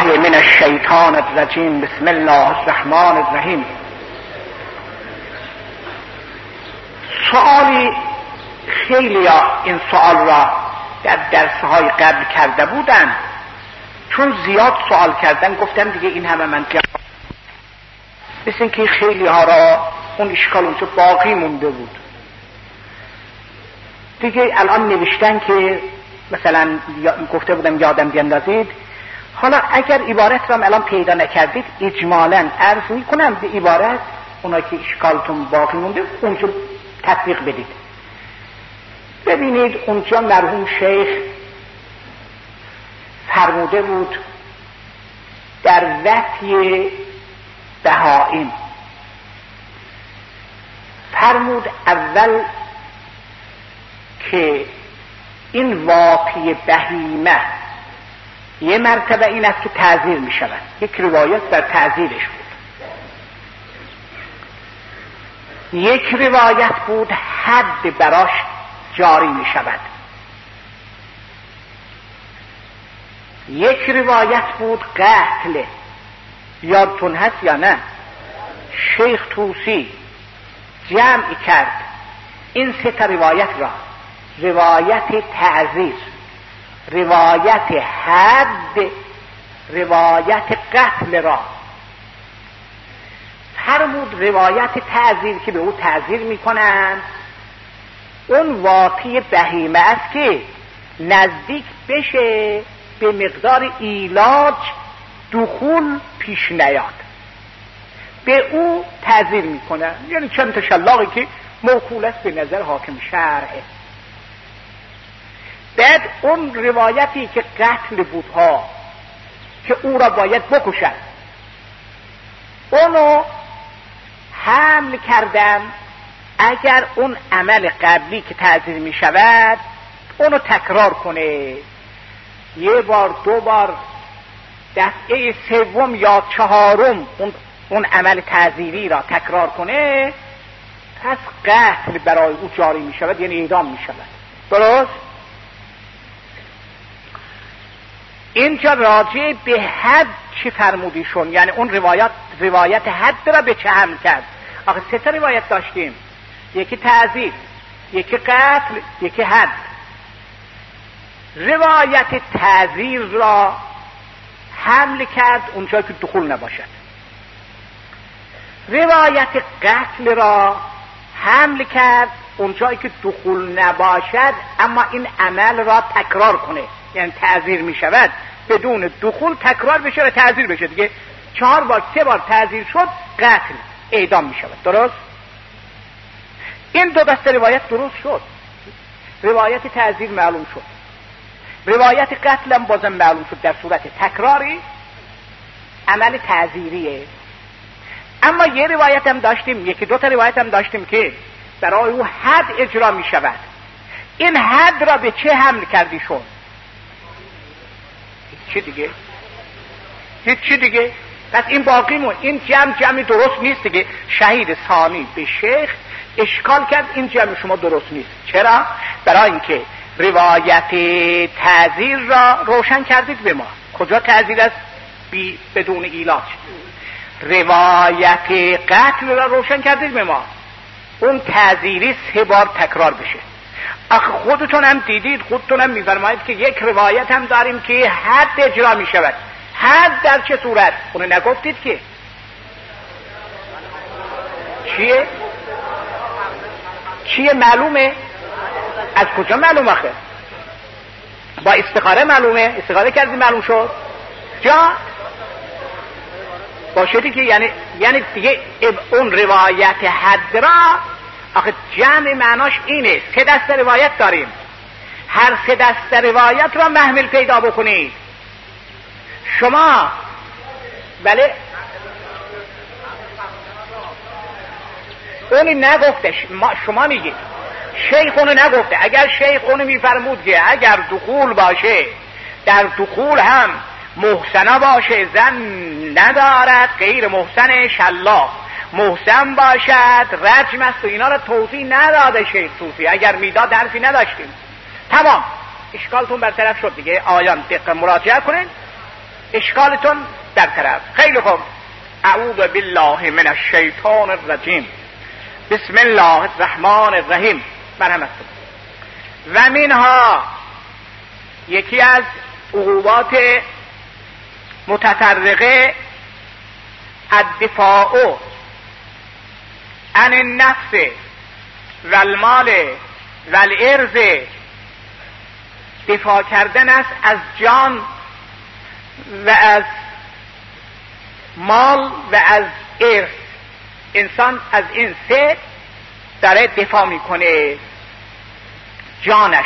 بالله من الشیطان الرجیم. بسم الله الرحمن الرحیم. سوالی خیلی این سوال را در درسهای قبل کرده بودن، چون زیاد سوال کردن گفتم دیگه این همه من مثل اینکه خیلی ها را اون اشکال اونجا باقی مونده بود دیگه. الان نوشتن که مثلا گفته بودم یادم بیندازید، حالا اگر عبارت را الان پیدا نکردید اجمالاً عرض میکنم به عبارت اونا که اشکالتون باقی مونده اونجا تطبیق بدید. ببینید اونجا مرحوم شیخ فرموده بود در وحی بهائیم، فرمود اول که این واقعی بهیمه یه مرتبه این است که تعزیر می شود. یک روایت در تعزیرش بود، یک روایت بود حد براش جاری می شود، یک روایت بود قتل. یادتون هست یا نه؟ شیخ طوسی جمع کرد این سه تا روایت را: روایت تعزیر، روایت حد، روایت قتل را. فرمود روایت تعزیر که به او تعزیر میکنند اون واقعی بهیمه است که نزدیک بشه به مقدار ایلاج دخول پیش نیاد، به او تعزیر میکنن. یعنی چند تا شلاقی که موکول است به نظر حاکم شرعه. بعد اون روایتی که قتل بودها که او را باید بکشن اونو حمل کردن اگر اون عمل قبلی که تعزیر می شود اونو تکرار کنه، یه بار دو بار، دفعه سوم یا چهارم اون عمل تعزیری را تکرار کنه، پس قتل برای او جاری می شود، یعنی اعدام می شود. درست؟ اینجا راجع به حد چی فرمودیشون؟ یعنی اون روایت حد را به چه حمل کرد؟ آخه سه تا روایت داشتیم، یکی تعزیر، یکی قتل، یکی حد. روایت تعزیر را حمل کرد اونجا که دخول نباشد، روایت قتل را حمل کرد اونجایی که دخول نباشد اما این عمل را تکرار کنه، یعنی تعزیر می شود بدون دخول تکرار بشه و تعزیر بشه دیگه. 4 بار 3 بار تعزیر شد قتل، اعدام می شود. درست؟ این دو دسته روایت درست شد. روایت تعزیر معلوم شد، روایت قتل هم بازم معلوم شد در صورت تکراری عمل تعزیریه. اما یه روایت هم داشتیم، یکی دو تا روایت هم داشتیم که برای او حد اجرا می شود. این حد را به چه حمل کردی شد؟ هیچ دیگه. پس این باقی مون، این جمع درست نیست دیگه. شهید ثانی به شیخ اشکال کرد این جمع شما درست نیست. چرا؟ برای اینکه روایت تعزیر را روشن کردید به ما. کجا تعزیر است؟ بدون ایلاج. روایت قتل را روشن کردید به ما، اون تعزیری 3 بار تکرار بشه. آخه خودتون هم دیدید، خودتون هم میفرمایید که یک روایت هم داریم که حد اجرا می شود. حد در چه صورت؟ اونو نگفتید که چیه معلومه؟ از کجا معلوم آخه؟ با استخاره معلومه؟ استخاره کردی معلوم شد؟ جا باشدی که یعنی دیگه اون روایت حد را، آخه جمع معناش اینه 3 دسته روایت داریم، هر 3 دسته روایت را محمل پیدا بکنید شما. بله اونی نگفتش، شما میگید شیخ اونو نگفته. اگر شیخ اونو میفرمود که اگر دخول باشه، در دخول هم محسنه باشه، زن ندارد، غیر محسن شلاق، محسن باشد رجم است و اینا را توضیح نداده شیخ طوسی. اگر میداد حرفی نداشتیم. تمام، اشکالتون برطرف شد دیگه. آیان دقیق مراجعه کنین اشکالتون در طرف. خیلی خوب. اعوذ بالله من الشیطان الرجیم. بسم الله الرحمن الرحیم. مرحمت. و منها، یکی از عقوبات متفرقه، الدفاع عن النفس و المال و الارض، دفاع کردن است از جان و از مال و از ارث. انسان از این سه داره دفاع میکنه. جانش،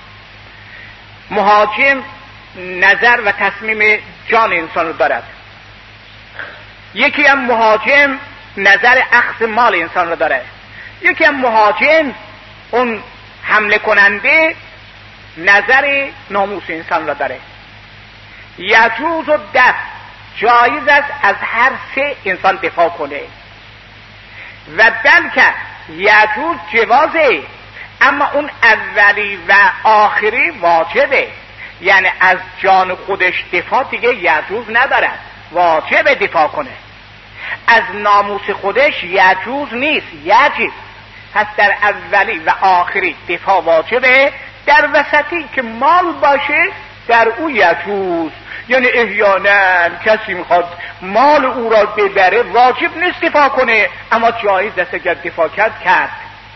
مهاجم نظر و تصمیم جان انسان رو دارد. یکی هم مهاجم نظر اخذ مال انسان رو داره. یکی هم مهاجم، اون حمله کننده، نظر ناموس انسان را داره. یجوز و دفع، جایز است از هر سه انسان دفاع کنه. و بلکه یجوز جوازه، اما اون اولی و آخری واجبه. یعنی از جان خودش دفاع دیگه یجوز ندارد، واجب دفاع کنه. از ناموس خودش یجوز نیست، یجب. پس در اولی و آخری دفاع واجبه. در وسطی که مال باشه در او یجوز. یعنی احیانا کسی میخواد مال او را ببره، واجب نیست دفاع کنه، اما جایز است اگر دفاع کرد.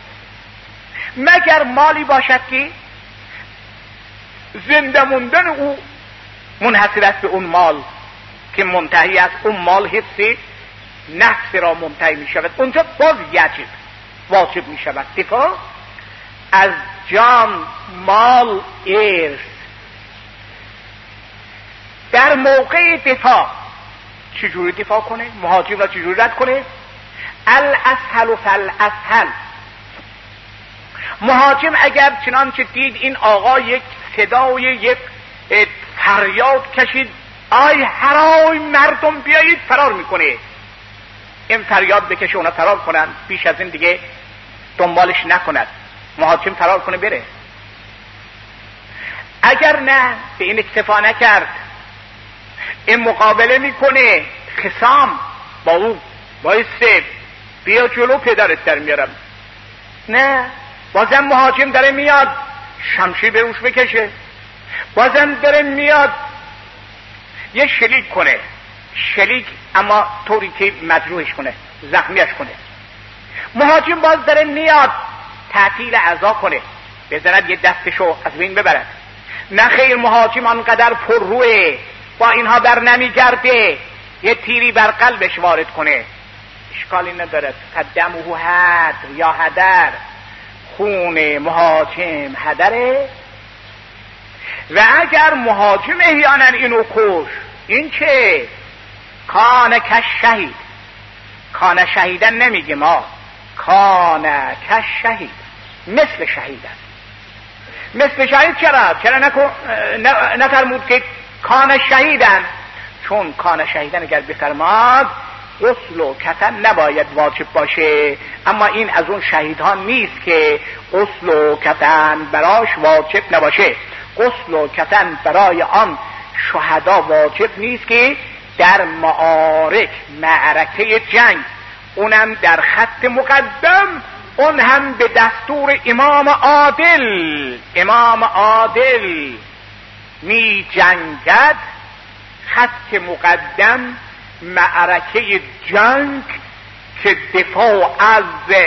مگر مالی باشد که زنده موندن او منحصر است به اون مال که منتهی است. اون مال حفظ نفس را منتهی می شود، اونجا باز واجب می شود دفاع از جان، مال، ارث. در موقع دفاع چجوری دفاع کنه؟ مهاجم را چجوری رد کنه؟ الاسهل فالاسهل. مهاجم اگر چنانچه دید این آقا یک صدای یک فریاد کشید، آی هرای مردم بیایید، فرار میکنه. این فریاد بکشه اونا فرار کنن، بیش از این دیگه دنبالش نکند. مهاجم فرار کنه بره. اگر نه به این اکتفا نکرد، این مقابله میکنه، خصام با او بایسته بیا جلو پدرت در میارم. نه، بازم مهاجم داره میاد شمشیر به روش بکشه، بازم داره میاد یه شلیک کنه، شلیک اما طوری که مجروحش کنه، زخمیش کنه. مهاجم باز داره میاد تعطیل اعضا کنه، بزند یه دستشو از بین ببرد. نه خیر، مهاجم آنقدر پر روه با اینها بر نمیگرده یه تیری بر قلبش وارد کنه، اشکالی ندارد. قدمه هدر یا هدر، خون مهاجم هدره. و اگر مهاجم احیانا اینو کش، این که کان کش شهید، کان شهیدن نمیگه ما، کان کش شهید، مثل شهید است. مثل شهید چرا نفرمود که کان شهیدن؟ چون کان شهیدن اگر بفرماد غسل و کفن نباید واجب باشه، اما این از اون شهیدها نیست که غسل و کفن براش واجب نباشه. غسل و کفن برای آن شهدا واجب نیست که در معارک، معرکه جنگ، اونم در خط مقدم، اون هم به دستور امام عادل می جنگد. خط مقدم، معرکه جنگ که دفاع از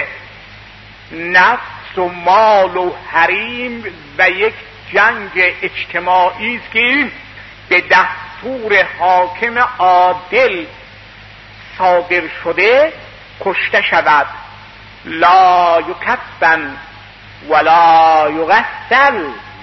نفس و مال و حریم و یک جنگ اجتماعی است که به دستور حاکم عادل صادر شده کشته شود. لا یکفن ولا یغسل.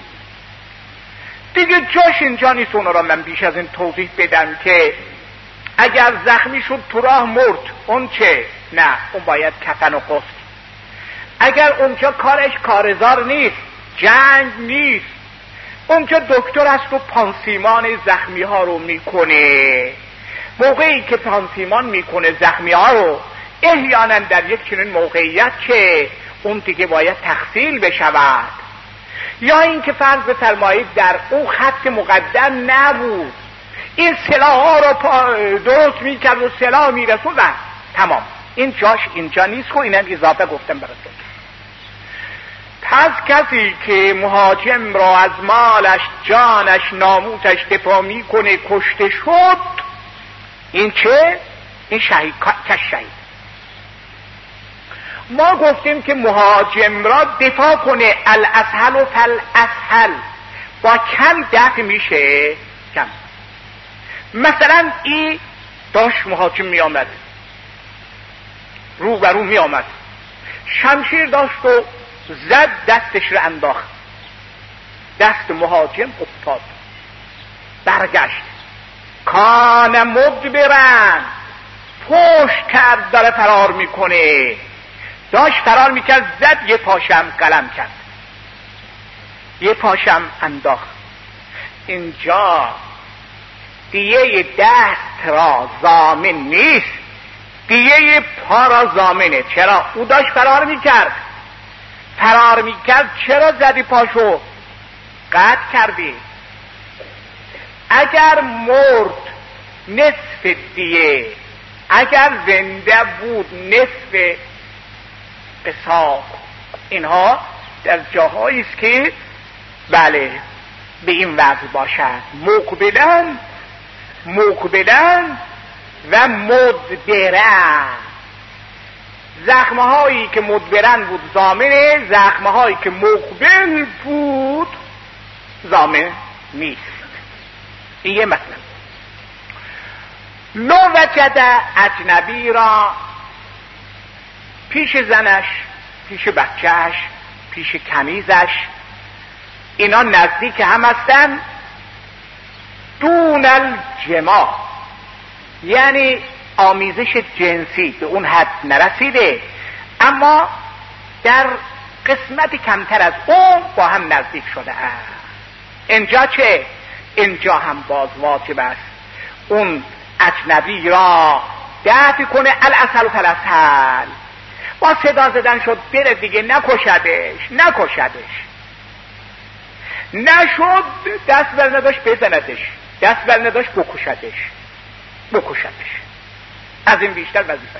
دیگه جاش اینجا نیست اونا را من بیش از این توضیح بدم که اگر زخمی شد تو راه مرد، اون چه؟ نه، اون باید کفن و غسل. اگر اونجا کارش کارزار نیست، جنگ نیست، اونجا دکتر است و پانسیمان زخمی ها رو میکنه. موقعی که پانسیمان میکنه زخمی ها رو، احیانا در یک چنین موقعیت که اون دیگه باید تغسیل بشود، یا اینکه فرض بفرمایید در اون خط مقدم نبود، این سلاح رو درست میکرد و سلاح میرسون و تمام. این جاش اینجا نیست و اینم اضافه گفتم براتون. پس کسی که مهاجم را از مالش، جانش، ناموسش دفاع میکنه کشته شد، این چه؟ این شهید شهید. ما گفتیم که مهاجم را دفاع کنه الاسهل و فالاسهل، با کم دفع میشه کم. مثلا این داشت مهاجم می آمد، رو بر رو می آمد، شمشیر داشت و زد، دستش رو انداخت، دست مهاجم افتاد، برگشت، کان مدبرن، پشت کرد، داره فرار میکنه، داشت فرار میکرد، زد، یه پاشم قلم کرد، یه پاشم انداخت. اینجا دیگه دست را ضامن نیست، دیگه پا را ضامنه. چرا؟ او داشت فرار میکرد، چرا زدی پاشو؟ قطع کردی. اگر مرد نصف دیه، اگر زنده بود نصف قصاص. اینها در جاهایی است که بله به این وضع باشد، مقبلن و مدبرن. زخمهایی که مدبرن بود ضامنه، زخمهایی که مقبل بود ضامن نیست. این یه مثلا. لو وجد اجنبی را پیش زنش، پیش بچهش، پیش کنیزش، اینا نزدیک هم هستن، دون الجماع، یعنی آمیزش جنسی به اون حد نرسیده، اما در قسمت کمتر از اون با هم نزدیک شده است. اینجا چه؟ اینجا هم باز واجب است اون اجنبی را دفع کنه. الاسهل و فالاسهل، با صدا زدن شد بره دیگه، نکشدش، نشد دست بر نداشت بزندش، دست بر نداشت بکشدش. از این بیشتر وظیفه.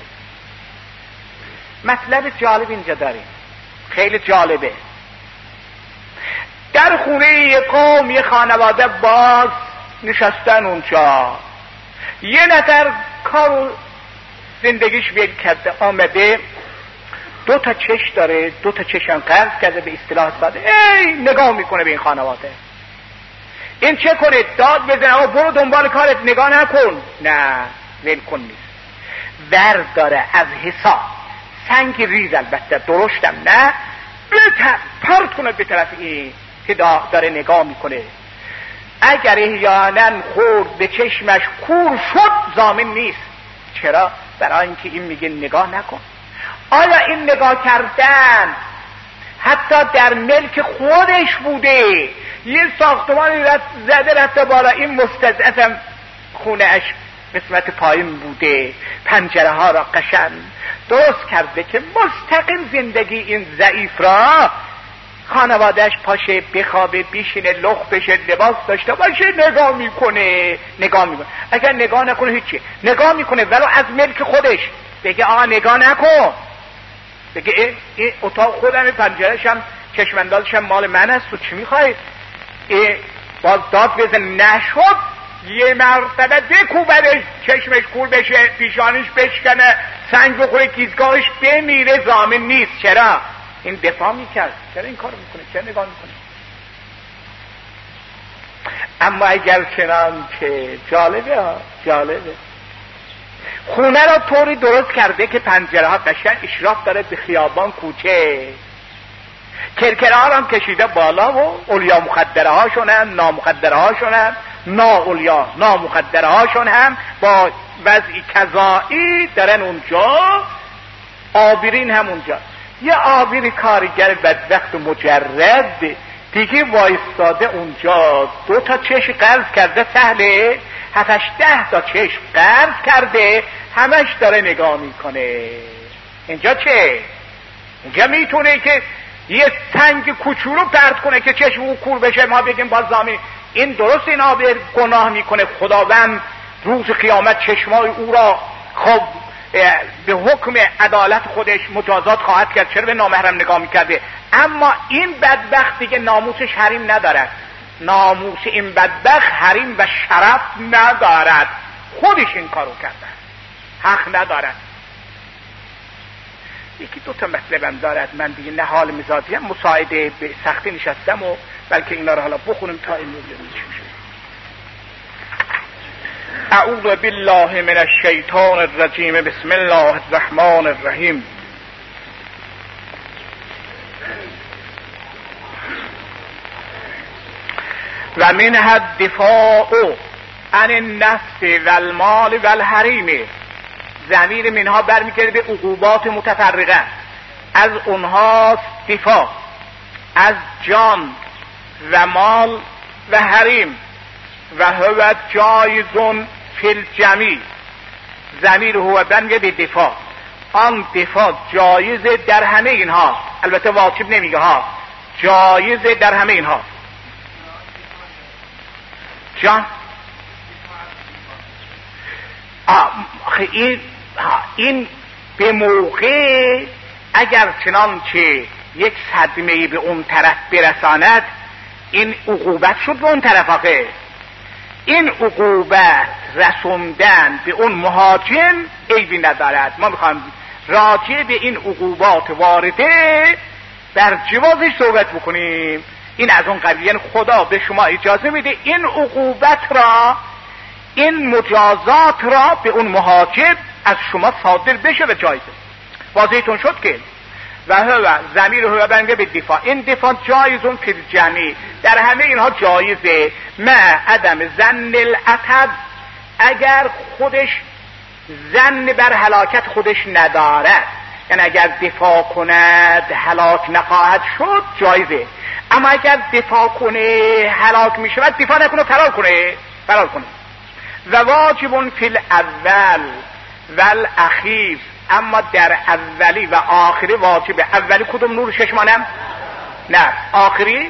مطلب جالب اینجا داریم، خیلی جالبه. در خونه یه قوم، یه خانواده باز نشستن اونجا، یه نفر کار زندگیش ول کرده، آمده 2 تا چش داره، 2 تا چشم قرض کرده، به اصطلاح ساده نگاه میکنه به این خانواده. این چه کنه؟ داد بزنه آقا برو دنبال کارت، نگاه نکن. نه، ول کن نیست، ور داره از حساب سنگ ریز، البته درشتم نه، پرت کنه به طرف این که داره نگاه میکنه. اگر احیانا خورد به چشمش کور شد ضامن نیست. چرا؟ برای اینکه این میگه نگاه نکن. آیا این نگاه کردن حتی در ملک خودش بوده، یه ساختمانی زده رفته بالا، این مستضعفم خونهش قسمت پایین بوده، پنجره ها را قشنگ درست کرده که مستقیم زندگی این ضعیف را خانوادهش پاشه بخوابه، بیشینه، لخت بشه، لباس داشته باشه، نگاه میکنه. اگر نگاه نکنه هیچی، نگاه میکنه ولو از ملک خودش. بگه آقا نگاه نکن، بگه این اتاق خودم، پنجره‌ش هم چشماندازش هم مال من است، تو چی میخوای؟ باز داد بزن. نشد یه مرتبه بکوبدش، چشمش کور بشه، پیشانیش بشکنه، سنگ بخوره، کیزگاهش بمیره، ضامن نیست. چرا؟ این دفاع میکرد. چرا این کار میکنه؟ چرا نگاه میکنه؟ اما اگر چنان که جالبه خونه را طوری درست کرده که پنجره ها قشنگ اشراف داره به خیابان، کوچه، کرکره ها هم کشیده بالا و اولیا مخدره هاشون هم، نامخدره هاشون هم، اولیا نامخدره هاشون هم با وضعی کذایی دارن اونجا، آبرین هم اونجا. یه آبیر کارگر بدبخت و مجرد دیگه وایستاده اونجا، 2 تا چشم قرض کرده، سهله 7-10 تا چشم قرض کرده، همش داره نگاه میکنه. اینجا چه؟ اینجا میتونه که یه سنگ کوچولو پرت کنه که چشم او کور بشه، ما بگیم باز ضامن. این درست این آبر گناه میکنه، خداوند روز قیامت چشمای او را خب به حکم عدالت خودش مجازات خواهد کرد، چرا به نامحرم نگاه میکرده. اما این بدبخت دیگه ناموسش حریم ندارد، ناموس این بدبخت حریم و شرف ندارد، خودش این کارو کرده، حق ندارد. یکی دو تا مطلبم دارد، من دیگه نه حال مزاجی هم مساعده به سختی نشستم و بلکه اینا رو حالا بخونم تا این موضوع میشه. اعوذ بالله من الشیطان الرجیم، بسم الله الرحمن الرحیم. و منها الدفاع عن النفس و المال و الحریم. ضمیر منها برمیگرده به عقوبات متفرقه، از اونها دفاع از جان و مال و حریم. و هو جایزون فی الجمیع. ضمیر هو برمیگرده به دفاع، آن دفاع جایزه در همه اینها، البته واجب نمیگه ها، جایزه در همه اینها. جان این به موقع اگر چنانچه یک صدمه‌ای به اون طرف برساند، این عقوبت شد به اون طرف. آخه این عقوبت رسوندن به اون مهاجم عیبی ندارد. ما میخوایم راجع به این عقوبات وارده در جوازش صحبت بکنیم. این از اون قبیل، یعنی خدا به شما اجازه میده این عقوبت را، این مجازات را به اون مهاجم از شما صادر بشه و جایزه. واضحتون شد که و هو ضمیر هو برمیگرده به دفاع. این دفاع جایزون فی الجمیع، در همه اینها جایزه. مع عدم ظن العتب، اگر خودش ظن بر هلاکت خودش ندارد، یعنی اگر دفاع کند هلاک نخواهد شد جایزه. اما اگر دفاع کنه هلاک می شود، دفاع نکنه فرار کنه. و واجب فی الاول و الاخیر، اما در اولی و آخری واجبه. اولی کدوم نور ششمانم؟ نه آخری؟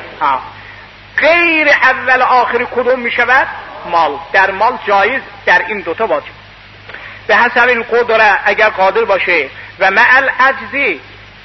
غیر اول آخری کدوم می شود؟ مال. در مال جایز، در این دوتا واجب. به حسب این قدره اگر قادر باشه. و مع العجزی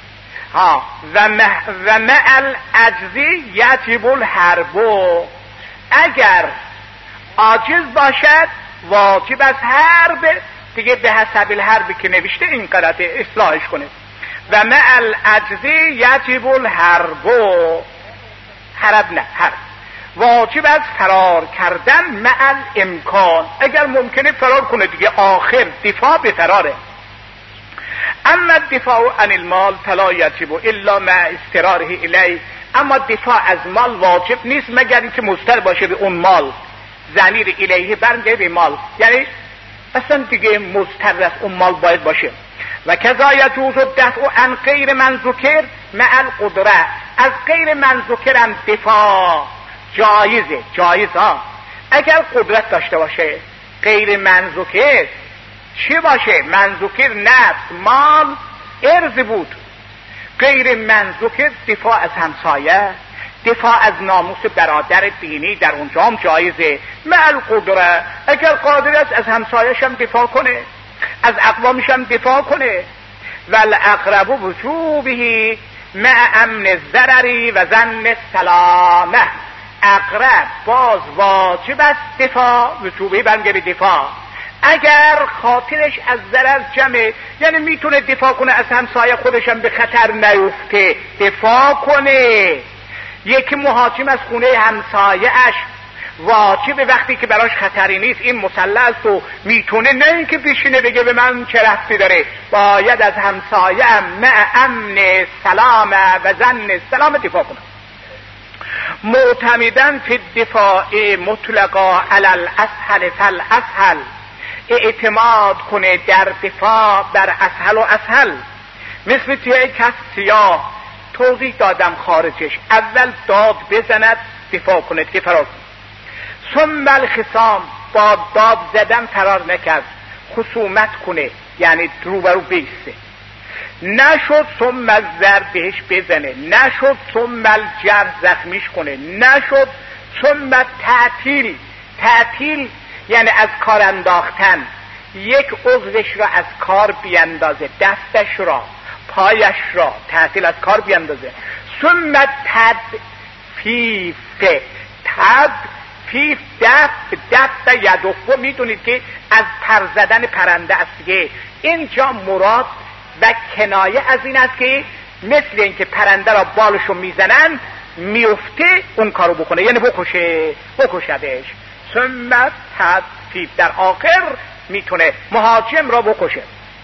و مع العجزی یجب الحرب، اگر عاجز باشد واجب از حرب دیگه، به حسب الحربی که نوشته این قرأت اصلاحش کنه. و مع العجزی یجب الحرب، حرب نه حرب، واجب از فرار کردن مع الامکان، اگر ممکنه فرار کنه دیگه، آخر دفاع به فراره. اما الدفاع عن المال فلا یجب الا مع استراره الیه، اما دفاع از مال واجب نیست مگر اینکه مضطر باشه به اون مال. ضمیر الیه برمیگرده به مال، یعنی اصلا دیگه مضطر است اون مال باید باشه. و کذا یجوز الدفع عن غیر من ذکر مع القدره، از غیر من ذکر هم دفاع جایزه اگر قدرت داشته باشه. غیر من ذکر چی باشه؟ من ذکر نفس، مال، ارض بود. غیر من ذکر دفاع از همسایه، دفاع از ناموس برادر دینی در اونجا هم جایزه. مع القدره، اگر قادر است از همسایش هم دفاع کنه، از اقوامش هم دفاع کنه. والاقرب وجوبه مع امن الضرر و ظن السلامه، اقرب باز واجب است دفاع، وجوبه برمیگرده به دفاع اگر خاطرش از ضرر جمعه، یعنی میتونه دفاع کنه از همسایه خودش هم به خطر نیفته، دفاع کنه. یکی مهاجم از خونه همسایه‌اش واجب وقتی که براش خطری نیست، این مسلح است و میتونه، نه اینکه بشینه بگه به من چه رفتی داره، باید از همسایه مع امن سلامه و ظن سلام دفاع کنه. معتمدن فی الدفاع مطلقا علی الاسهل فالاسهل، اعتماد کنه در دفاع بر اسهل و اسهل. مثل توی کس سیاه توضیح دادم خارجش، اول داد بزند دفاع کنه که فرار کنه. ثم الخصام، با داد زدن فرار نکرد، خصومت کنه یعنی روبرو بیسته. نشد ثم الضرب بهش بزنه، نشد ثم الجرح زخمیش کنه، نشد ثم تعطیل یعنی از کار انداختن، یک عضوش را از کار بیندازه، دستش را، پایش را تعطیل از کار بیندازه. ثم تدفیف دفت یدفو، میدونید که از پر زدن پرنده است دیگه. اینجا مراد و کنایه از این است که مثل اینکه پرنده را بالشو میزنن میفته اون کارو بکنه، یعنی بکشدش. ثم تدفیف، در آخر میتونه مهاجم را بکشه.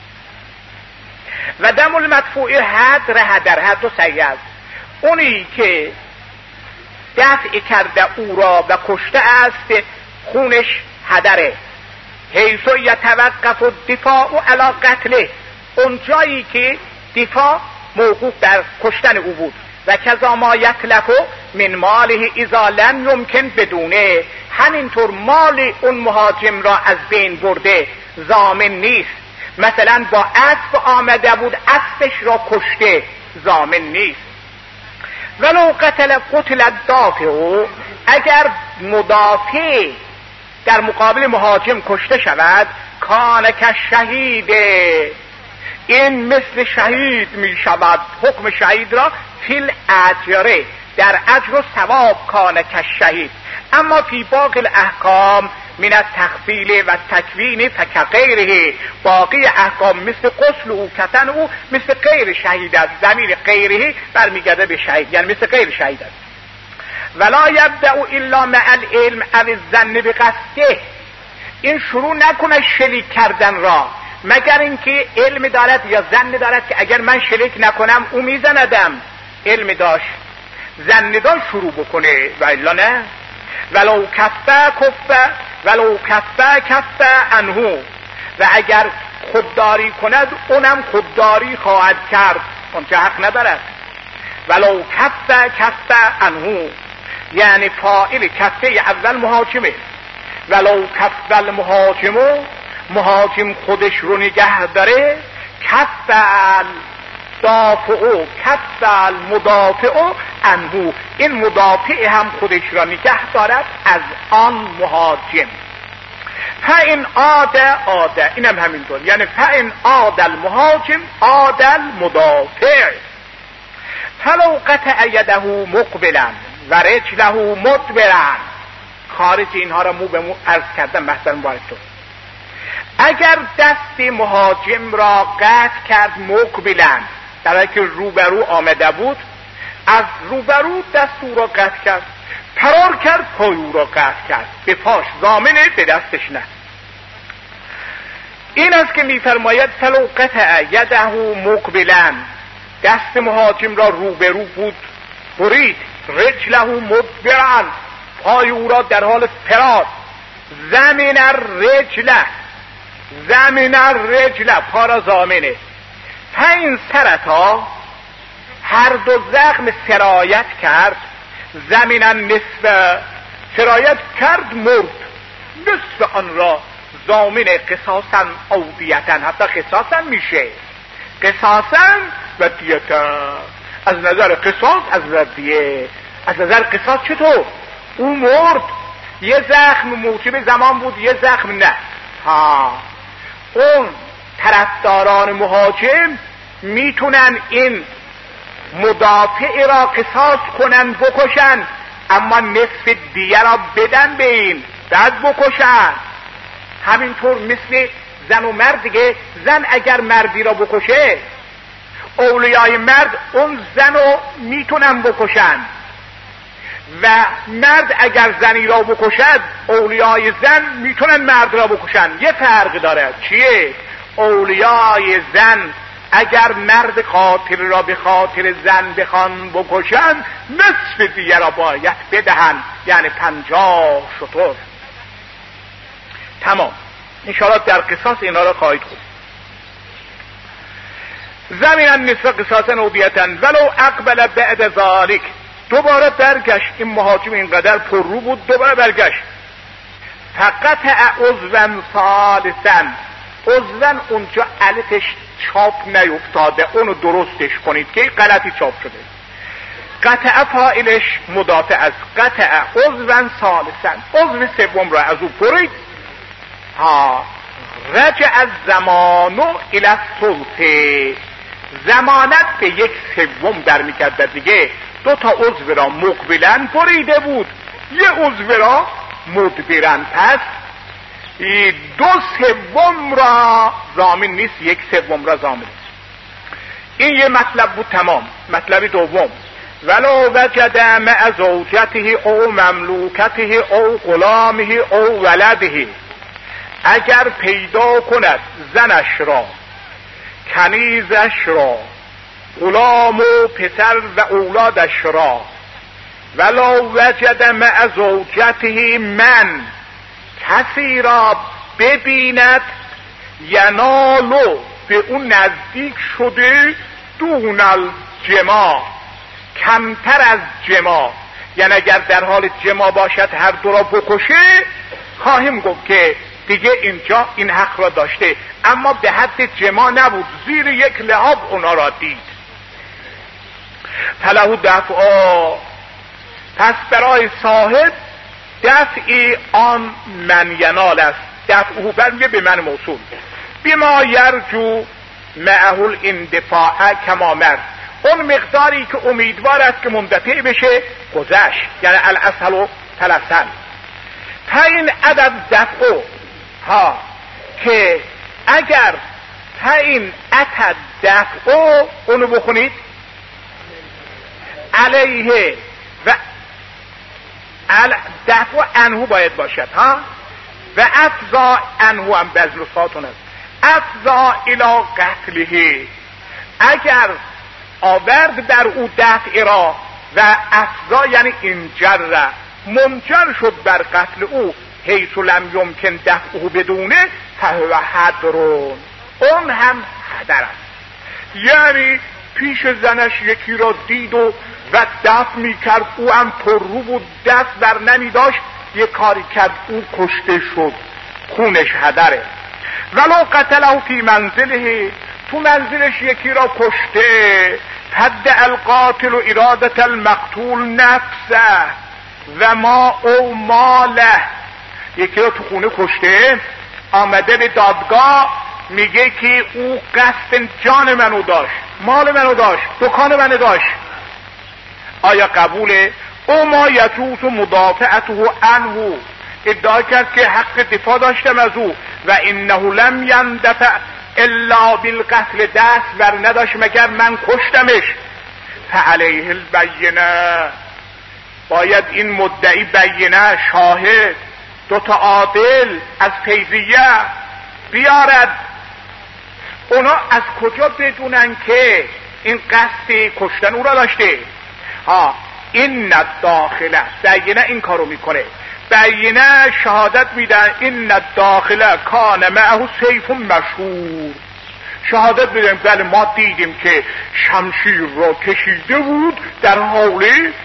و دم المدفوع هدر دو سیه است، اونی که دفع کرده او را و کشته است خونش هدره. حیث یتوقف الدفاع علی قتله، اون جایی که دفاع موقوف در کشتن او بود. و کذا ما یتلف من ماله اذا لم یمکن بدونه، همینطور مال اون مهاجم را از بین برده ضامن نیست. مثلا با اسب آمده بود، اسبش را کشته، ضامن نیست. ولو قتل الدافع، اگر مدافع در مقابل مهاجم کشته شود، کان کالشهید، این مثل شهید می شود. حکم شهید را فی الاجر، در اجر و ثواب کان کالشهید. اما فی باقی الاحکام من التخفیل و تکوین فکغیره، باقی احکام مثل قتل او، کتن او، مثل غیر شهید است. ضمیر غیره برمیگرده به شهید، یعنی مثل غیر شهید است. ولا یبدأ الا مع العلم او الظن بقصده، این شروع نکنه شلیک کردن را مگر اینکه علم دارد یا ظن دارد که اگر من شلیک نکنم او میزندم. علم داشت، ظن داشت، شروع بکنه، و الا نه. ولو کفه عنه، و اگر خودداری کند اونم خودداری خواهد کرد، اونجا حق ندارد. ولو کفه عنه، یعنی فاعل کفه اول مهاجمه. ولو کفه المهاجمه، مهاجم خودش رو نگه داره، کفه المدافع عنه، این مدافع هم خودش را نگه دارد از آن مهاجم. فإن عاد، اینم همینطور، یعنی فإن عاد المهاجم عاد المدافع. فلو قطع یده مقبلا و رجله مدبرا، خارج اینها را مو به مو عرض کردم مثلا بارتون. اگر دست مهاجم را قطع کرد مقبلا، در حالی که روبرو آمده بود، از روبرو دست او را قطع کرد، فرار کرد، پای او را قطع کرد، به پاش ضامنه، به دستش نه. این است که میفرماید فلو قطع یده مقبلا، دست مهاجم را روبرو بود برید، رجله مدبرا، پای او را در حال فرار، زمین الرجله، پا را ضامنه. پنج سرطا، هر دو زخم سرایت کرد، زمین نصف، سرایت کرد مرد، نصف آن را ضامن قصاصا او دیتا، حتی قصاصا میشه، قصاصا و دیتا، از نظر قصاص، از نظر دیه. از نظر قصاص چطور؟ او مرد، یه زخم موجب زمان بود، یه زخم نه. اون طرفداران مهاجم میتونن این مدافع را قصاص کنن، بکشن، اما نصف دیگه را بدن به این، بعد بکشن. همینطور مثل زن و مرد دیگه، زن اگر مردی را بکشه، اولیای مرد اون زن رو میتونن بکشن، و مرد اگر زنی را بکشد، اولیای زن میتونن مرد را بکشن. یه فرق داره، چیه؟ اولیای زن اگر مرد قاتل را به خاطر زن بخوان بکشن، نصف دیگه را باید بدهن، یعنی 50 شتر. تمام. انشاءالله در قصاص اینا را خواهید خود. زمین النصف قصاصا و دیتن ولو اقبل بعد ذالک، دوباره برگشت. این مهاجم اینقدر پررو بود، دوباره برگشت. فقطع عضوا ثالثا، عضوا اونجا الفش چاپ نیفتاده، اونو درستش کنید که غلطی چاپ شده. قطع فاعلش مدافع از قطع عضوا ثالثا، عضو سوم را از او برید. ها رجع الزمان الی الثلث، زمانت به یک سوم در میکرد دیگه. دو تا عضو را مقبلا بریده بود، یه عضو را مدبرن، پس دو سوم را ضامن نیست، یک سوم را ضامن است. این یه مطلب بود تمام. مطلب دوم، ولو وجد مع زوجته او مملوکته او غلامه او ولده، اگر پیدا کند زنش را، کنیزش را، غلام و پسر و اولادش را، ولو وجد مع زوجته من، کسی را ببیند ینالو به اون نزدیک شده، دون الجماع، کمتر از جماع، یعنی اگر در حال جماع باشد هر دو را بکشه، خواهیم گفت که دیگه اینجا این حق را داشته، اما به حد جماع نبود، زیر یک لحاف اونا را دید. فله دفعا، پس برای صاحب دفعی آن من ینال است، دفعه برمیگه به من موصول، بما یرجو معه الاندفاع کما مرد، اون مقداری که امیدوار است که مندفع بشه گذشت، یعنی الاسهل و تلسل. تا این عدد دفعه ها که اگر تا این عدد دفعه، اونو بخونید علیه و دفع انهو باید باشد ها، و افضا انهو هم بعض نسخاتون است، افضا الى قتله، اگر آورد در او دفع را، و افضا یعنی انجر، منجر شد بر قتل او، حیث لم یمکن دفعه بدونه، فهو حدرون، اون هم حدر است، یعنی پیش زنش یکی را دید و دفع می کرد، او هم پر رو بود، دست بر نمی داشت، یه کاری کرد او کشته شد، خونش هدره. ولو قتله فی منزله، تو منزلش یکی را کشته، حد القاتل و ارادت المقتول نفسه و ما او ماله، یکی را تو خونه کشته، آمده به دادگاه میگه که او قصد جان منو داشت، مال منو داشت، دکان منو داشت، آیا قبوله؟ او ما یجوز مدافعته عنه، ادعا کرد که حق دفاع داشتم از او، و انه لم یندفع الا بالقتل، دست بر نداشت مگر من کشتمش، فعلیه البینه، باید این مدعی بینه، شاهد، دوتا عادل از فیضیه بیارد. اونا از کجا بدونن که این قصد کشتن او را داشته؟ این داخله، بینه این کارو میکنه، بینه شهادت میدن، این داخله کان معه سیف مشهور، شهادت میدن بله ما دیدیم که شمشیر را کشیده بود، در حال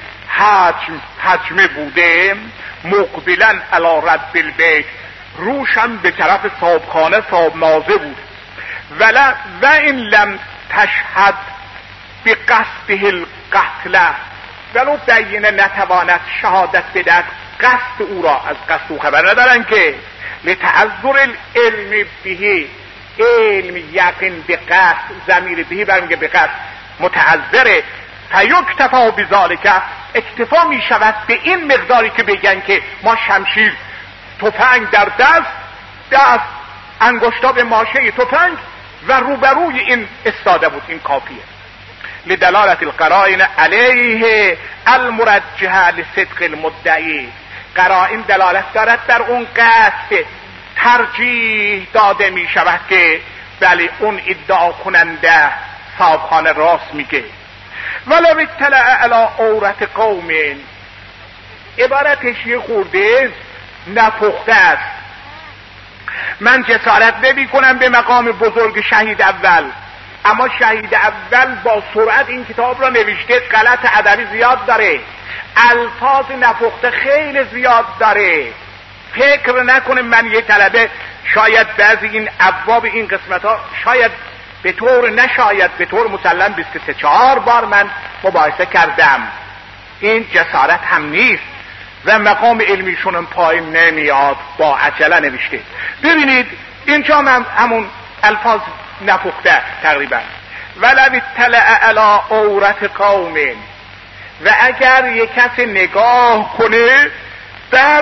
حجمه بوده، مقبلا علی رب البیت، روشم به طرف صاحبخانه صاحب نازه بود، و این لم تشهد به قصده القتل، ولو بینه نتواند شهادت بدهد قصد او را، از قصد او خبر ندارن که، لتعذر العلم بهی، علم یقین به قصد، ضمیر بهی برمیگه به قصد، متعذره، فیکتفا بذالک، اکتفا می شود به این مقداری که بگن که ما شمشیر، تفنگ در دست انگشتاب ماشه تفنگ و روبروی این استاده بود، این کافیه. لدلالت القرائن علیه المرجحه لصدق المدعی، قرائن دلالت دارد در اون قصد، ترجیح داده می شود که بله اون ادعا کننده صاحبخانه راست میگه. ولو اطلع علی عورت قوم، عبارتش یه خورده نپخته است، من جسارت نمی کنم به مقام بزرگ شهید اول، اما شهید اول با سرعت این کتاب را نوشته، غلط ادبی زیاد داره، الفاظ نپخته خیلی زیاد داره، فکر نکنه من یه طلبه شاید بعضی این ابواب این قسمت ها شاید به طور نشاید به طور مسلم 23-4 بار من مباحثه کردم، این جسارت هم نیست و مقام علمیشون پایین نمیاد، با عجله نوشته. ببینید اینجا هم همون الفاظ نپخته تقریبا. ولو اطلع علی عورت قوم، و اگر یک کس نگاه کنه در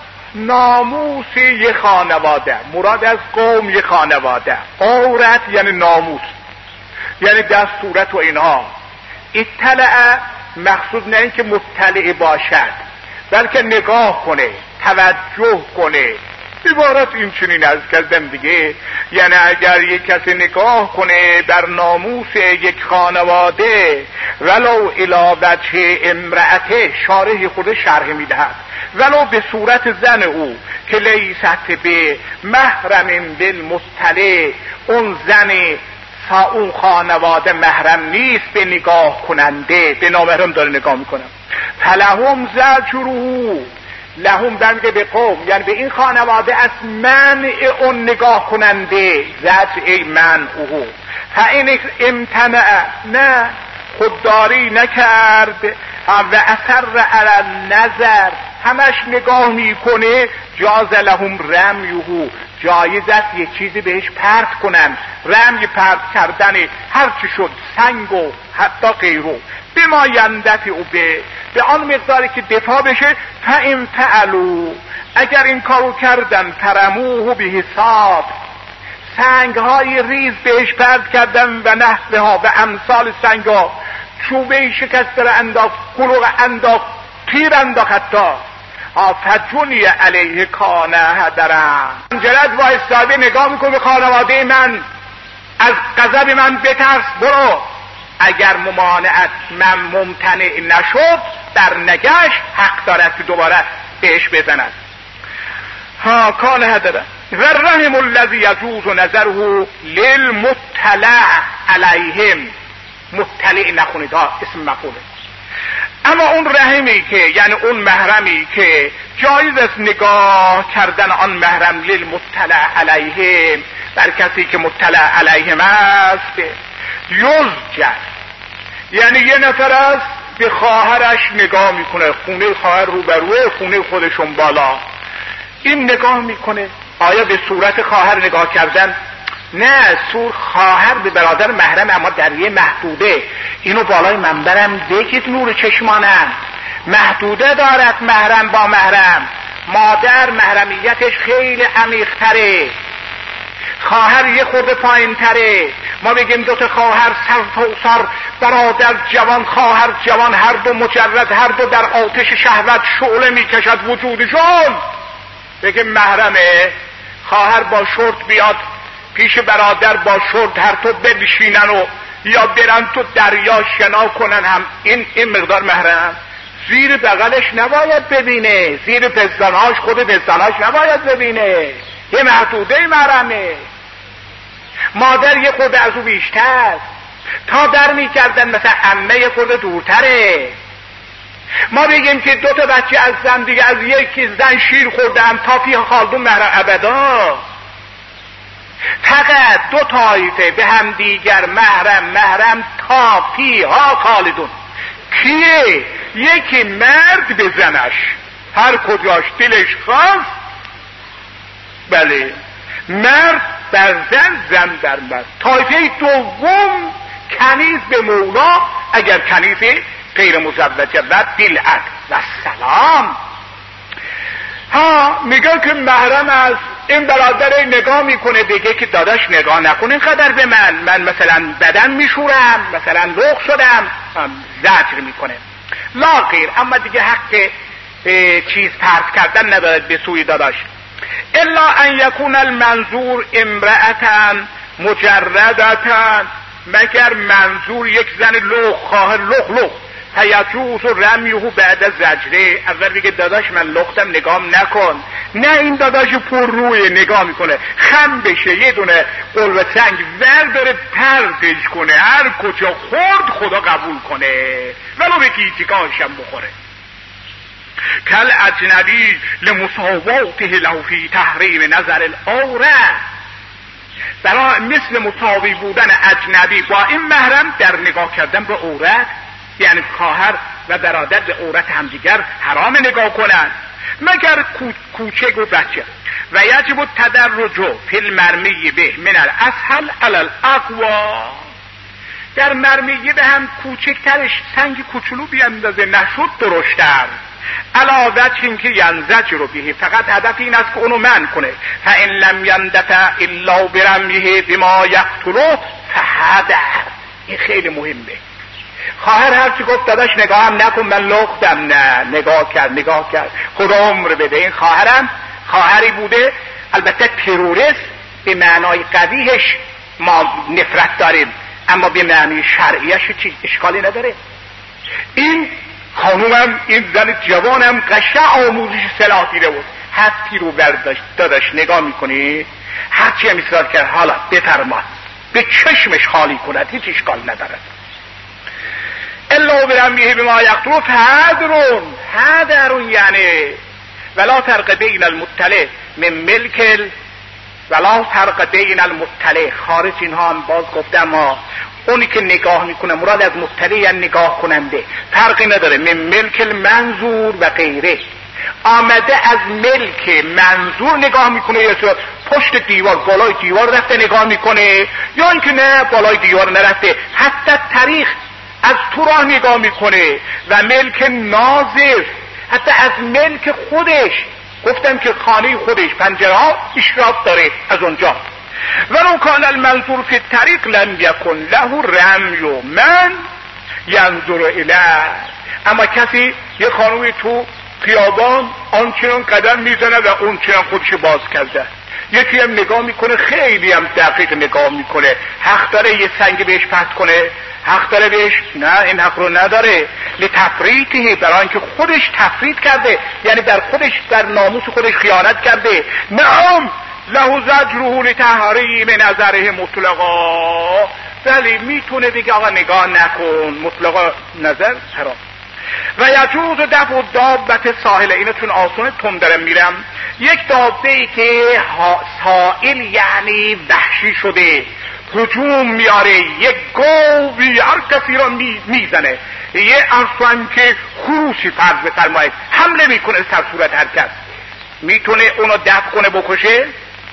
ناموس یک خانواده، مراد از قوم یک خانواده، عورت یعنی ناموس، یعنی در صورت و اینها. اطلع مقصود نه اینکه مطلع باشد، بلکه نگاه کنه، توجه کنه. عبارت این چنین از کردم دیگه، یعنی اگر یک کسی نگاه کنه بر ناموس یک خانواده، ولو الی وجه امرأته، شارح خود شرح میدهد، ولو به صورت زن او که لیست به محرم بالمطلع، اون زن اون خانواده محرم نیست به نگاه کننده، به نامحرم داره نگاه میکنم. فلهم زجره، لهم برمیگه به قوم، یعنی به این خانواده از منع اون نگاه کننده، زجر من اوهو. فاین امتنع، نه خودداری نکرد، و اثر علی نظر، همش نگاه میکنه، جاز لهم رمیهو، جایز است یه چیزی بهش پرت کنن. رمی پرت کردن هر چی شد، سنگ و حتی غیرو، بما یندفع به آن مقداری که دفاع بشه. فان فعلوا، اگر این کارو کردن، فرموه به حساب، سنگ های ریز بهش پرت کردن و نحوه ها و امثال سنگ ها، چوبه شکسته را انداخت، قلوق انداخت، تیر انداخت، حتی فجونی علیه کانه هدرم، جلد و استاده نگاه میکنه به خانواده من، از غضب من بترس، برو. اگر ممانعت من ممتنع نشد، در نگشت، حق دارد که دوباره بهش بزند. ها کانه هدرم و رحم الذی یجوز نظره للمطلع علیهم، مطلع نخونید ها، اسم مفعوله. اما اون رحمی که، یعنی اون محرمی که جایز است نگاه کردن آن محرم، للمطلع علیهم، بر کسی که مطلع علیهم است، یزجر، یعنی یه نفر است به خواهرش نگاه میکنه، خونه خواهر روبروه، خونه خودشون بالا، این نگاه میکنه. آیا به صورت خواهر نگاه کردن؟ نه، سور خواهر به برادر محرم، اما در یه محدوده. اینو بالای منبرم بگید، نور چشمانم، محدوده دارد محرم با محرم. مادر محرمیتش خیلی عمیق‌تره، خواهر یه خورده پایین تره. ما بگیم دوتا خواهر سر تا سر، برادر جوان، خواهر جوان، هر دو مجرد، هر دو در آتش شهوت شعله میکشد وجودشون، بگیم محرمه. خواهر با شورت بیاد پیش برادر با شورت، هر تو بنشینن و یا برن تو دریا شنا کنن، هم این مقدار محرم. زیر بغلش نباید ببینه، زیر پستانهاش، خود پستانهاش نباید ببینه، یه محدوده محرمه. مادر یه خورده از او بیشتر، تا در میکردن مثلا عمه یه خورده دورتره. ما بگیم که دو تا بچه از زن دیگه، از یکی زن شیر خوردن، تافی خالدون محرم ابدا. فقط دو طایفه به هم دیگر محرم تافی ها خالدون. کیه؟ یکی مرد به زنش، هر کجاش دلش خواست، بله، مرد بر زن، زن بر مرد. طایفه دوم کنیز به مولا، اگر کنیز غیر مزوجه و بالعقل و سلام. ها میگه که محرم از این برادر نگاه میکنه، دیگه که داداش نگاه نکنه اینقدر به من مثلا بدن میشورم، مثلا لغ شدم، زجر میکنه. لا غیر، اما دیگه حق چیز پرت کردن ندارد به سوی داداش. الا ان یکون المنظور امرأتا مجردتا، مگر منظور یک زن لغ، خواهر لغ، فیجوز و رمیه بعد از زجره. اول بگه داداش من لختم نگام نکن، نه این داداش پر روی نگاه میکنه، خم بشه یه دونه قلب سنگ ور داره پرتش کنه، هر کجا خورد خدا قبول کنه، ولو به گیتیگاهشم بخوره. کل اجنبی لمساواته له فی تحریم نظر العوره، برای مثل مساوی بودن اجنبی با این محرم در نگاه کردن به عورت. یعنی خواهر و برادر به عورت همدیگر حرام نگاه کنند مگر کوچک و بچه. و یجب التدرج فی المرمی به من الاسهل علی الاقوا. در مرمیه به هم کوچکترش سنگ کوچولو بیاندازه نشد درشتر. علاوه این که ینزجر به، فقط هدف این است که اونو منع کنه. فان لم یندفع الا برمیه بما یقتله فحدر. این خیلی مهمه. خواهر هرچی گفت داداش نگاهم نکن من لختم، نه نگاه کرد خدا عمر بده. این خواهرم خواهری بوده، البته تروریست به معنای قویش ما نفرت داریم، اما به معنی شرعیش چیز اشکالی نداره. این خانومم، این زن جوانم قشنگ آموزش سلاح دیده بود. حتی رو برداشت داداش نگاه میکنی هرچی هم اصرار کرد حالا بفرما، به چشمش خالی کند، هیچ اشکال ندارد. الا برمیه بما یقتلو فحدرون یعنی ولا فرق بین المطلع من ملک ولا فرق بین المطلع. خارج اینها هم باز گفتم ما اونی که نگاه میکنه مراد از مطلع یعنی نگاه کننده، فرقی نداره. من ملک المنظور و غیره. آمده از ملک منظور نگاه میکنه یا پشت دیوار بالای دیوار رفته نگاه میکنه، یا اینکه نه بالای دیوار نرفته حتی تاریخ از تو راه نگاه میکنه. و ملک ناظر حتی از ملک خودش، گفتم که خانه خودش پنجره ها اشراف داره از اونجا. ولو کان المنظور فی الطریق لم یکن له رمی من ینظر الیه. اما کسی یه خانومی تو خیابان آنچنان قدم میزنه و اونچنان خودش باز کرده، یکی هم نگاه میکنه خیلی هم دقیق نگاه میکنه، حق داره یه سنگ بهش پرت کنه؟ حق داره بهش؟ نه، این حق رو نداره. لتفریطه، برای اینکه خودش تفریط کرده، یعنی در خودش در ناموس خودش خیانت کرده. نعم له زجره لتحریم نظره مطلقا. ولی میتونه بگه آقا نگاه نکن، مطلقا نظر حرام. و یجوز دفع دابت ساحل. اینو چون آسونه تم دارم میرم. یک دابه ای که سائل یعنی وحشی شده هجوم میاره، یک گاوی هر کسی را میزنه، یه ارسان که خروشی فرض بفرمایید حمله میکنه سر صورت هر کس، میتونه اونو دفع کنه بکشه.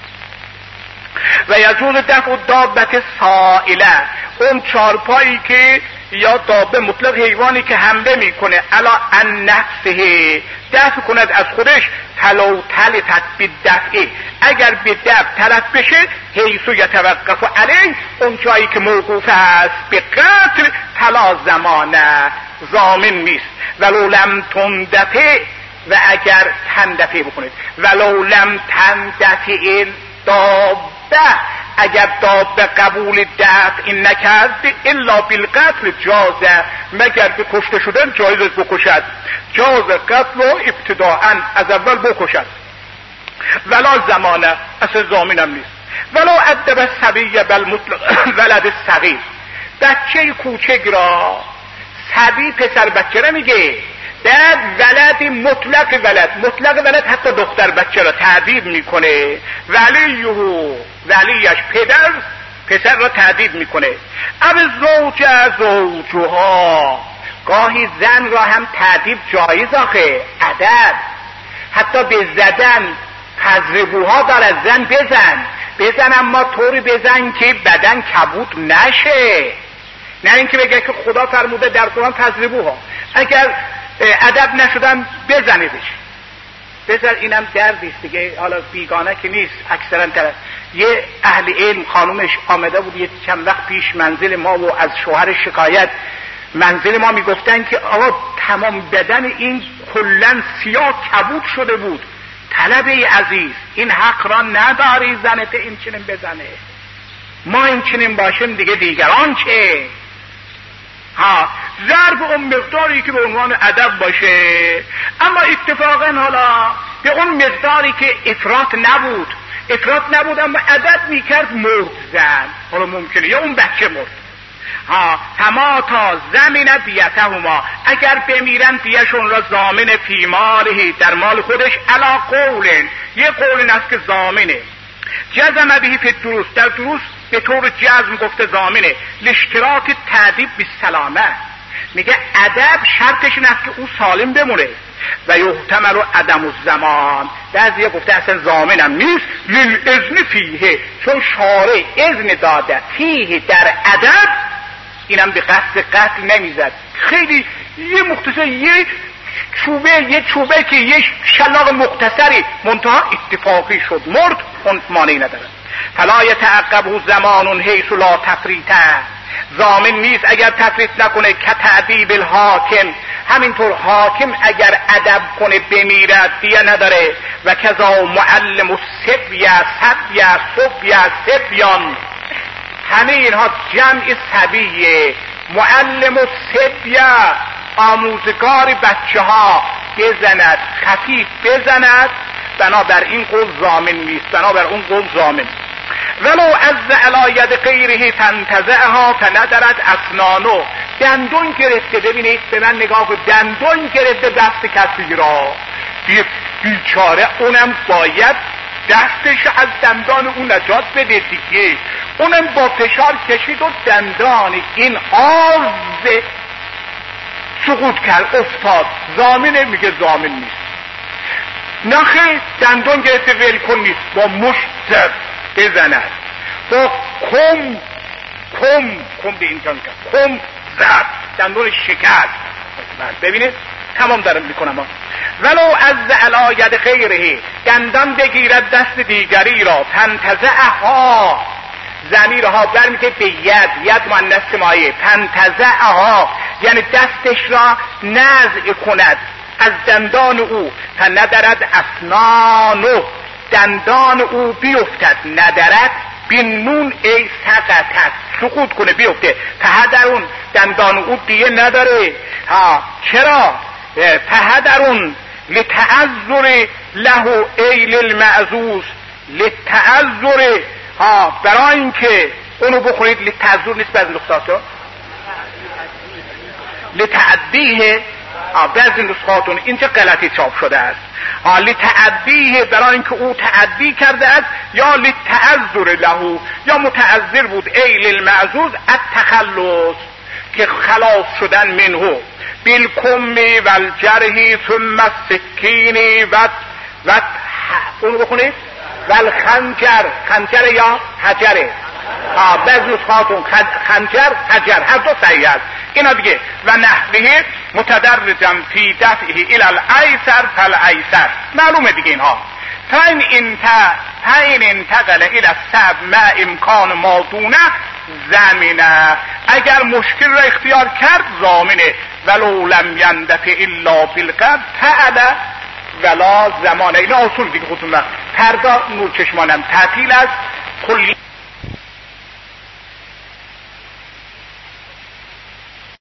و یجوز دفع دابت سائله، اون چارپایی که یا دابه مطلق حیوانی که حمله میکنه علا ان نفسه، دفع کند از خودش، تلو تلفت بالدفع، اگر به دفع تلف بشه، حیثو یتوقف علیه، اون جایی که موقوف است به قتل، تلا زمانه ضامن نیست. ولو لم تندفع، و اگر تندفع بکنید، ولو لم تندفع دابه، اگر دابه قبول دفع این نکرد الا بالقتل جازه، مگر به کشته شدن جایز بکشد. جاز قتل و ابتداء از اول بکشد. ولا زمانه، اصلا ضامنم نیست. ولا ادب الصبی بالمطلق ولد صغیر، بچه کوچک را صبی پسر بچه را میگه، بعد ولد مطلق ولد حتی دختر بچه را تعذیب میکنه. ولیش پسر را تعذیب میکنه. اب زوجها، گاهی زن را هم تعذیب جایز آخه، ادب، حتی به زدن تضربوها داره، زن بزن اما طوری بزن که بدن کبود نشه، نه اینکه بگه که خدا فرموده در قرآن تضربوها، اگر ادب نشدن بزنیدش. بذار اینم دردیست دیگه، حالا بیگانه که نیست اکثرا طرف. یه اهل علم خانومش آمده بود یه چند وقت پیش منزل ما و از شوهر شکایت، منزل ما میگفتن که آقا تمام بدن این کلن سیاه کبود شده بود. طلبه عزیز، این حق را نداری زنت این چنین بزنه، ما این چنین باشیم دیگه دیگران چه؟ ضرب اون مقداری که به عنوان ادب باشه، اما اتفاقا حالا به اون مقداری که افراط نبود اما ادب میکرد مرد زن، حالا ممکنه یا اون بچه مرد. فما تا زمین دیتهما، اگر بمیرن دیشون را ضامن فی ماله، در مال خودش، علا قولن، یه قول این است که ضامنه. جزم بهی فی الدروس، در دروس به طور جزم گفته ضامنه. لاشتراط تعذیب بالسلامه، میگه ادب شرطش این است که او سالم بمونه. و یحتمل عدم الزمان، بعضی گفته اصلا ضامنم نیست، للاذن فیه، چون شارع اذن داده فیه در ادب، اینم به قصد قتل نمیزد. خیلی یه مختصر یه چوبه که یه شلاق مختصری منتها اتفاقی شد مرد، اون مانعی نداره. فلا یتعقبه زمان حیث لا تفریطه، ضامن نیست اگر تفریط نکنه. که تعدیب الحاکم، همینطور حاکم اگر ادب کنه بمیرد دیگه نداره. و کذا معلم السبیه سبیان، همه اینها جمع سبیه. معلم السبیه آموزگار بچه ها بزند، خفیف بزند، بنابر این قول ضامن نیست، بنابر اون قول ضامن. ولو از علی ید غیره تنتزعها فندرت اسنانو، دندون گرفته، ببینید به من نگاه کن، دندون گرفته دست کسی را، بیچاره اونم باید دستش از دندان اون نجات بده دیگه، اونم با فشار کشید و دندان این آز سقوط کرد، افتاد. ضامنه؟ میگه ضامن نیست. نخه دندون گرفته ولکن نیست، با مشت بزند، با کم به این جان کرد، کم زد، دندون شکست. ببینید تمام دارم میکنم. ولو از علی ید غیره، دندان بگیرد دست دیگری را، تنتزعها، ضمیرها برمیگه به ید مؤنث مایه، تنتزعها یعنی دستش را نزع کند از دندان او، فندرد اسنانو، دندان او بیفتد، ندرد بینون ای سقطت، سقوط کنه بیفته. فهدرون دندان او دیگه نداره. چرا؟ فهدرون لتعذر له ای للمعزوز، لتعذر، برای اینکه اونو بخورید، لتعذر نیست بعضی نسخاتون، لتعدیه، بعضی نسخاتون اینجا غلطی چاپ شده است، لتعدیه برای اینکه او تعدی کرده است، یا لتعذر له، یا متعذر بود، ای للمعزوز التخلص، که خلاص شدن منه، بالکم والجرح ثم السکین و اونو بخونید، والخنجر، خنجر یا حجره، بعض نسخاتون خنجر حجر، هر دو صحیح است. اینا دیگه و نحوه متدرجا فی دفعه الى الایسر فالایسر، معلومه دیگه اینها. فین انتقل الى السب ما امکان ما دونه زمینه، اگر مشکل را اختیار کرد ضامنه. ولو لم یندفع الا بالقبض فعل ولا زمانه. اینا اصول دیگه خودتون پردا نور چشمانم تعطیل است کلی.